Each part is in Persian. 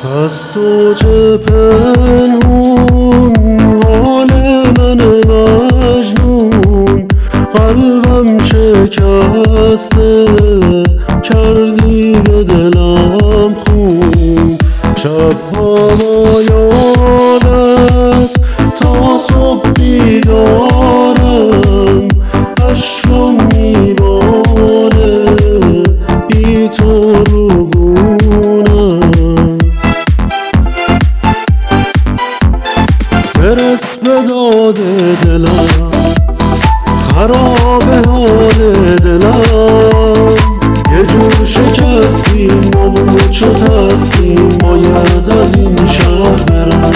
از تو چه پنهون حال من مجنون، قلبم شکسته کردی به دلم خون. شبها با یادت تا صبح بیدارم، اشکم میباره بی تو رو گونم. برس به داد دلم، خراب حال دلم، یه جور شکستیم نبود شد هستیم، باید از این شهر برم.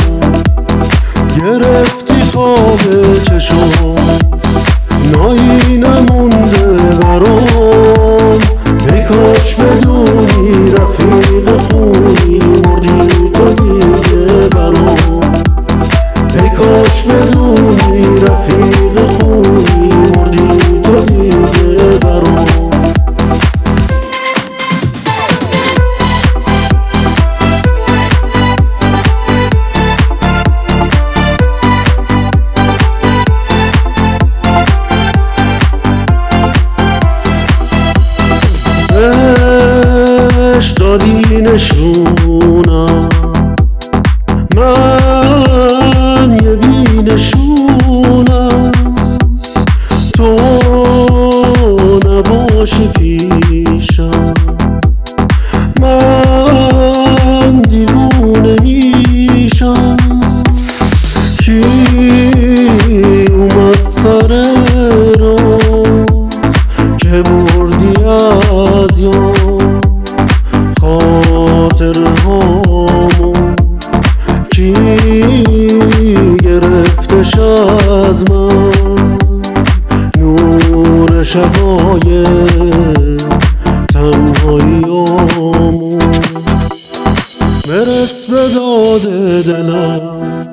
گرفتی خواب چشم نایی نمونده برام، ای کاش بدونی رفیق خونی مردی تو دیگه برام. ای کاش بدونی رفیق خونی مردی تو دیگه برام. دادی نشونم من یه بی نشونم، تو نباشی پیشم من دیوونه میشم. کی اومد سر رو که بردی از یاد خاطرهامون، کی گرفتش از من نور شبای تنهاییامون. برس به داد دلم،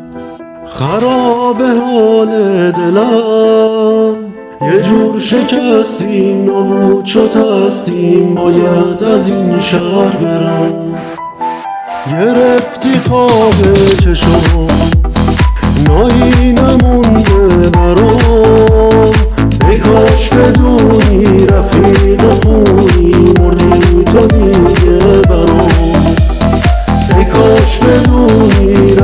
خراب حال دلم، یه جور شکستیم نابود شد هستیم، باید از این شهر برم. گرفتی خواب چشم نایی نمونده برام، ای کاش بدونی رفیق خونی مردی تو دیگه برام. ای کاش بدونی